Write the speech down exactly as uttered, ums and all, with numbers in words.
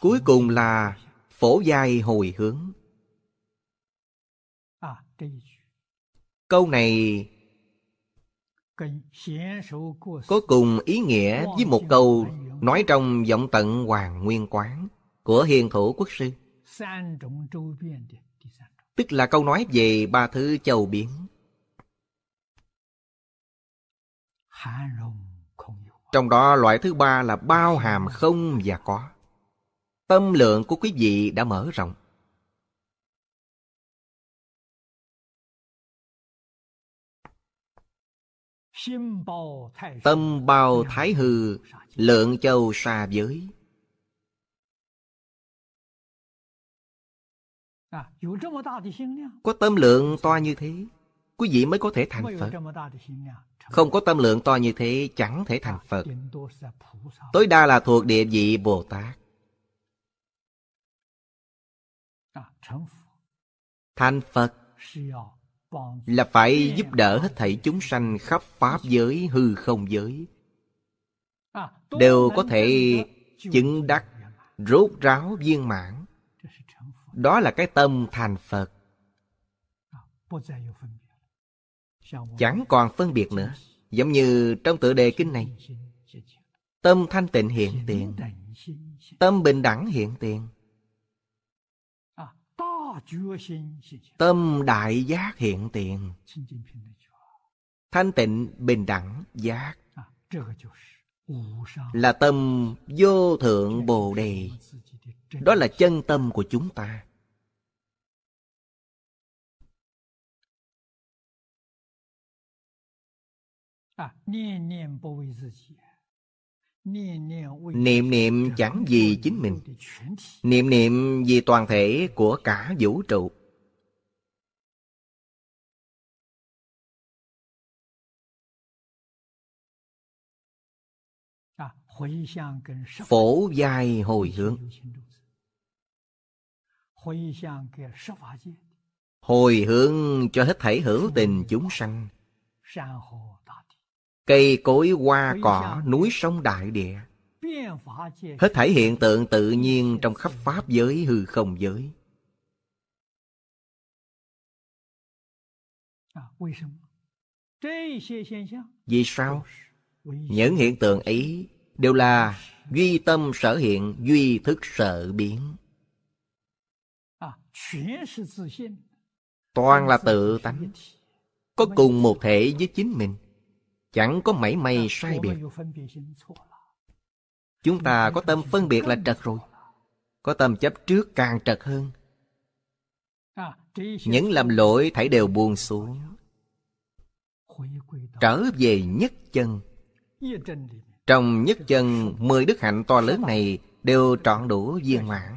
Cuối cùng là phổ giai hồi hướng. Câu này có cùng ý nghĩa với một câu nói trong Vọng Tận Hoàng Nguyên Quán của Hiền Thủ Quốc Sư, tức là câu nói về ba thứ châu biến. Trong đó loại thứ ba là bao hàm không và có. Tâm lượng của quý vị đã mở rộng. Tâm bao thái hư, lượng châu xa giới. Có tâm lượng to như thế, quý vị mới có thể thành Phật. Không có tâm lượng to như thế, chẳng thể thành Phật. Tối đa là thuộc địa vị Bồ Tát. Thành Phật là phải giúp đỡ hết thảy chúng sanh khắp pháp giới, hư không giới, đều có thể chứng đắc rốt ráo viên mãn. Đó là cái tâm thành Phật. Chẳng còn phân biệt nữa. Giống như trong tựa đề kinh này, tâm thanh tịnh hiện tiền, tâm bình đẳng hiện tiền, tâm đại giác hiện tiền. Thanh tịnh bình đẳng giác là tâm vô thượng Bồ Đề. Đó là chân tâm của chúng ta. Niệm niệm chẳng vì chính mình, niệm niệm vì toàn thể của cả vũ trụ. Phổ giai hồi hướng. Hồi hướng cho hết thảy hữu tình chúng sanh. Cây cối hoa cỏ, núi sông đại địa, hết thảy hiện tượng tự nhiên trong khắp pháp giới, hư không giới. Vì sao? Những hiện tượng ấy đều là duy tâm sở hiện, duy thức sở biến. Toàn là tự tánh, có cùng một thể với chính mình, chẳng có mảy may sai biệt. Chúng ta có tâm phân biệt là trật rồi. Có tâm chấp trước càng trật hơn. Những lầm lỗi thảy đều buông xuống, trở về nhất chân. Trong nhất chân, mười đức hạnh to lớn này đều trọn đủ viên mãn.